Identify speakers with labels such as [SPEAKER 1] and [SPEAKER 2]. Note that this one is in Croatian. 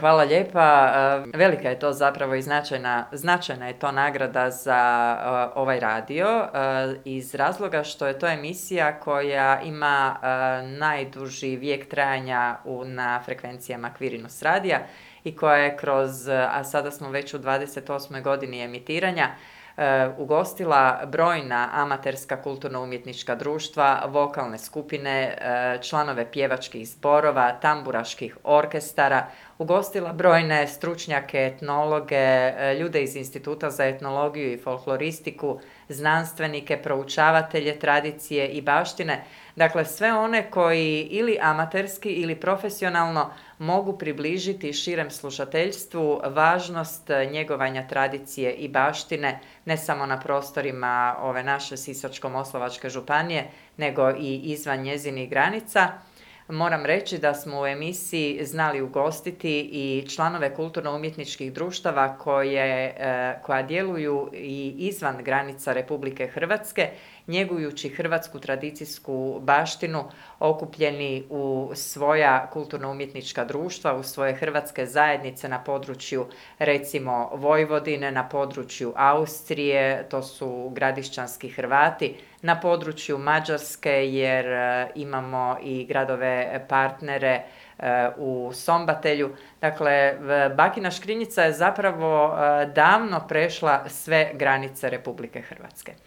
[SPEAKER 1] Hvala lijepa. Velika je to zapravo i značajna je to nagrada za ovaj radio iz razloga što je to emisija koja ima najduži vijek trajanja na frekvencijama Quirinus radija i koja je kroz, a sada smo već u 28. godini emitiranja, ugostila brojna amaterska kulturno-umjetnička društva, vokalne skupine, članove pjevačkih zborova, tamburaških orkestara, ugostila brojne stručnjake, etnologe, ljude iz Instituta za etnologiju i folkloristiku, znanstvenike, proučavatelje tradicije i baštine, dakle sve one koji ili amaterski ili profesionalno mogu približiti širem slušateljstvu važnost njegovanja tradicije i baštine ne samo na prostorima ove naše Sisačko-moslavačke županije, nego i izvan njezinih granica. Moram reći da smo u emisiji znali ugostiti i članove kulturno-umjetničkih društava koja djeluju i izvan granica Republike Hrvatske, njegujući hrvatsku tradicijsku baštinu, okupljeni u svoja kulturno-umjetnička društva, u svoje hrvatske zajednice na području recimo Vojvodine, na području Austrije, to su gradišćanski Hrvati, na području Mađarske jer imamo i gradove partnere u Sombatelju. Dakle, Bakina Škrinjica je zapravo davno prešla sve granice Republike Hrvatske.